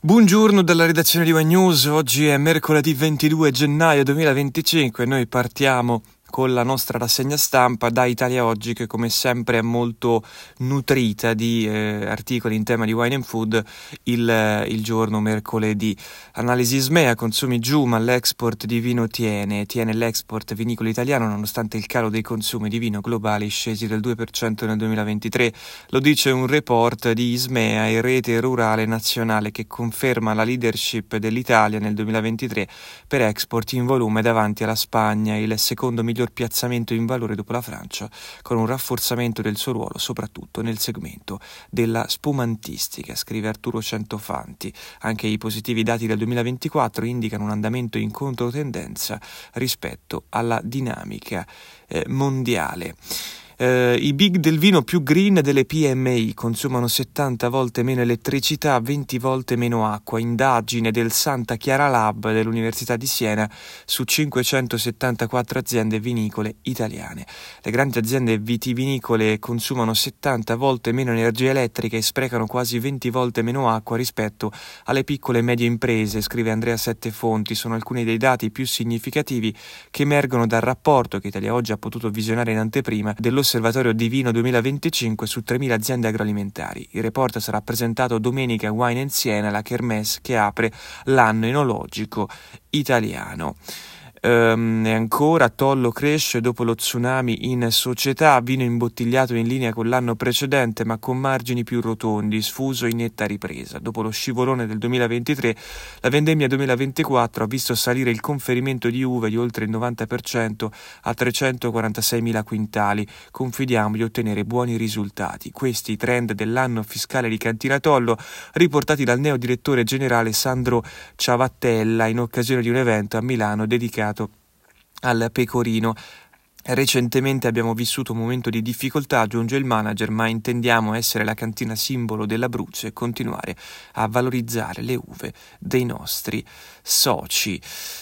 Buongiorno dalla redazione di One News, oggi è mercoledì 22 gennaio 2025 e noi partiamo con la nostra rassegna stampa da Italia Oggi, che come sempre è molto nutrita di articoli in tema di wine and food il giorno mercoledì. Analisi Ismea, consumi giù ma l'export di vino tiene l'export vinicolo italiano nonostante il calo dei consumi di vino globali scesi del 2% nel 2023. Lo dice un report di Ismea e Rete Rurale Nazionale che conferma la leadership dell'Italia nel 2023 per export in volume davanti alla Spagna, il secondo miglior piazzamento in valore dopo la Francia, con un rafforzamento del suo ruolo soprattutto nel segmento della spumantistica, scrive Arturo Centofanti. Anche i positivi dati del 2024 indicano un andamento in controtendenza rispetto alla dinamica mondiale. I big del vino più green delle PMI consumano 70 volte meno elettricità, 20 volte meno acqua. Indagine del Santa Chiara Lab dell'Università di Siena su 574 aziende vinicole italiane. Le grandi aziende vitivinicole consumano 70 volte meno energia elettrica e sprecano quasi 20 volte meno acqua rispetto alle piccole e medie imprese, scrive Andrea Settefonti. Sono alcuni dei dati più significativi che emergono dal rapporto che Italia Oggi ha potuto visionare in anteprima dell'Osservatorio di Vino 2025 su 3.000 aziende agroalimentari. Il report sarà presentato domenica a Wine and Siena, la kermesse che apre l'anno enologico italiano. E ancora, Tollo cresce dopo lo tsunami in società, vino imbottigliato in linea con l'anno precedente ma con margini più rotondi, sfuso in netta ripresa. Dopo lo scivolone del 2023, la vendemmia 2024 ha visto salire il conferimento di uve di oltre il 90% a 346.000 quintali. Confidiamo di ottenere buoni risultati. Questi i trend dell'anno fiscale di Cantina Tollo, riportati dal neodirettore generale Sandro Ciavattella in occasione di un evento a Milano dedicato al pecorino. Recentemente abbiamo vissuto un momento di difficoltà, aggiunge il manager, ma intendiamo essere la cantina simbolo dell'Abruzzo e continuare a valorizzare le uve dei nostri soci.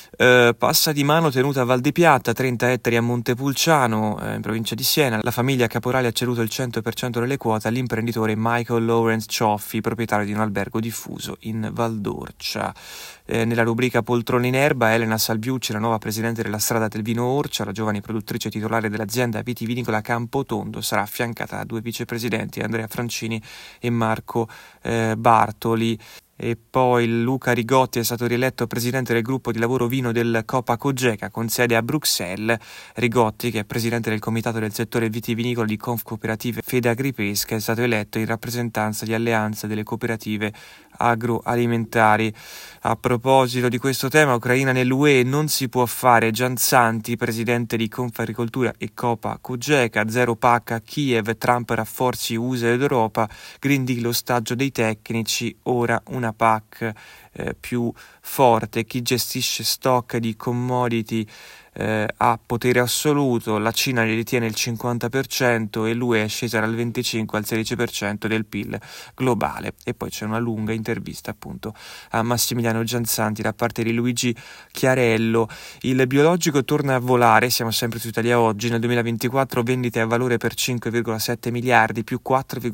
Passa di mano tenuta a Val di Piatta, 30 ettari a Montepulciano, in provincia di Siena. La famiglia Caporali ha ceduto il 100% delle quote all'imprenditore Michael Lawrence Cioffi, proprietario di un albergo diffuso in Val d'Orcia. Nella rubrica Poltrone in erba, Elena Salviucci, la nuova presidente della Strada del Vino Orcia, la giovane produttrice titolare dell'azienda vitivinicola Campotondo, sarà affiancata da due vicepresidenti, Andrea Francini e Marco Bartoli. E poi Luca Rigotti è stato rieletto presidente del gruppo di lavoro vino del Copa Cogeca con sede a Bruxelles. Rigotti, che è presidente del comitato del settore vitivinicolo di Confcooperative Fedagripesca, è stato eletto in rappresentanza di Alleanza delle Cooperative Agroalimentari. A proposito di questo tema, Ucraina nell'UE non si può fare. Gianzanti, presidente di Confagricoltura e Copa Cogeca. Zero PAC a Kiev, Trump rafforzi USA ed Europa, Green Deal ostaggio dei tecnici, ora una PAC più forte. Chi gestisce stock di commodity ha potere assoluto, la Cina ne detiene il 50% e l'UE è scesa dal 25 al 16% del PIL globale. E poi c'è una lunga intervista appunto a Massimiliano Gianzanti da parte di Luigi Chiarello. Il biologico torna a volare, siamo sempre su Italia Oggi. Nel 2024 vendite a valore per 5,7 miliardi più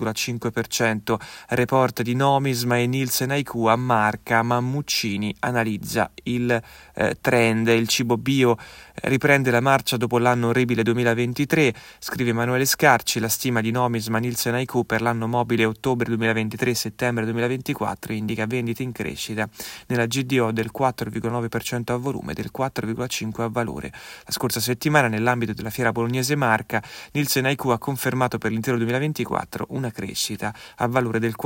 4,5%. Report di Nomisma e Nielsen IQ ammarca, Mammuccini analizza il trend. Il cibo bio riprende la marcia dopo l'anno orribile 2023, scrive Emanuele Scarci. La stima di Nomisma Nielsen IQ per l'anno mobile ottobre 2023-settembre 2024 indica vendite in crescita nella GDO del 4,9% a volume e del 4,5% a valore. La scorsa settimana, nell'ambito della fiera bolognese Marca, Nielsen IQ ha confermato per l'intero 2024 una crescita a valore del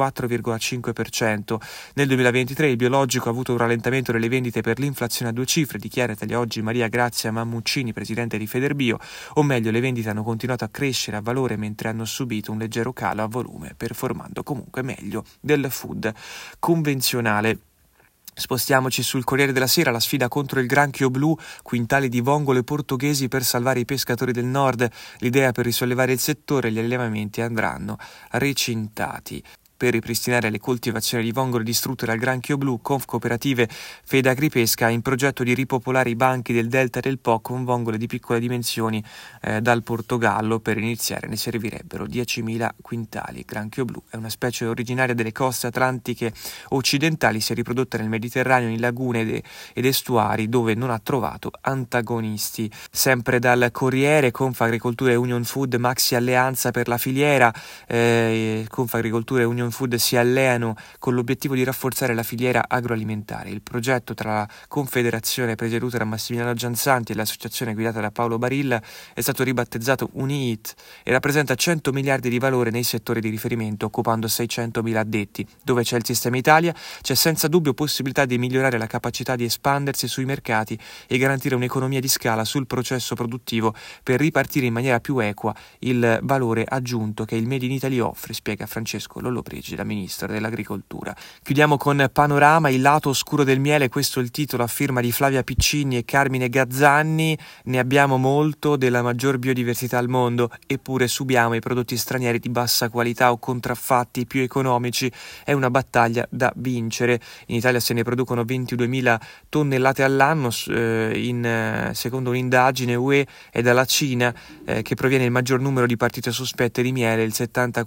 4,5%. Nel 2023 il biologico ha avuto un rallentamento delle vendite per l'inflazione a due cifre, dichiara Italia Oggi Maria Grazia Mammuccini, presidente di Federbio. O meglio, le vendite hanno continuato a crescere a valore mentre hanno subito un leggero calo a volume, performando comunque meglio del food convenzionale. Spostiamoci sul Corriere della Sera, la sfida contro il granchio blu, quintali di vongole portoghesi per salvare i pescatori del nord. L'idea per risollevare il settore, gli allevamenti andranno recintati. per ripristinare le coltivazioni di vongole distrutte dal granchio blu. Confcooperative Fedagripesca ha in progetto di ripopolare i banchi del delta del Po con vongole di piccole dimensioni dal Portogallo. Per iniziare ne servirebbero 10.000 quintali. Il granchio blu è una specie originaria delle coste atlantiche occidentali, si è riprodotta nel Mediterraneo, in lagune ed estuari dove non ha trovato antagonisti. Sempre dal Corriere, Confagricoltura e Union Food maxi alleanza per la filiera. Confagricoltura e Union Food si alleano con l'obiettivo di rafforzare la filiera agroalimentare. Il progetto tra la Confederazione presieduta da Massimiliano Giansanti e l'associazione guidata da Paolo Barilla è stato ribattezzato UNIIT e rappresenta 100 miliardi di valore nei settori di riferimento, occupando 600.000 addetti. Dove c'è il Sistema Italia c'è senza dubbio possibilità di migliorare la capacità di espandersi sui mercati e garantire un'economia di scala sul processo produttivo per ripartire in maniera più equa il valore aggiunto che il Made in Italy offre, spiega Francesco Lollobrigida, ministro dell'Agricoltura. Chiudiamo con Panorama, il lato oscuro del miele, questo è il titolo a firma di Flavia Piccini e Carmine Gazzanni. Ne abbiamo molto della maggior biodiversità al mondo, eppure subiamo i prodotti stranieri di bassa qualità o contraffatti più economici. È una battaglia da vincere. In Italia se ne producono 22.000 tonnellate all'anno, secondo un'indagine UE è dalla Cina che proviene il maggior numero di partite sospette di miele, il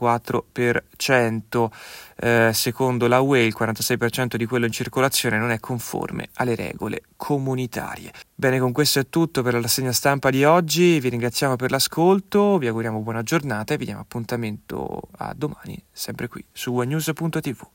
74%. Secondo la UE il 46% di quello in circolazione non è conforme alle regole comunitarie. Bene, con questo è tutto per la rassegna stampa di oggi, vi ringraziamo per l'ascolto, vi auguriamo buona giornata e vi diamo appuntamento a domani, sempre qui su onenews.tv.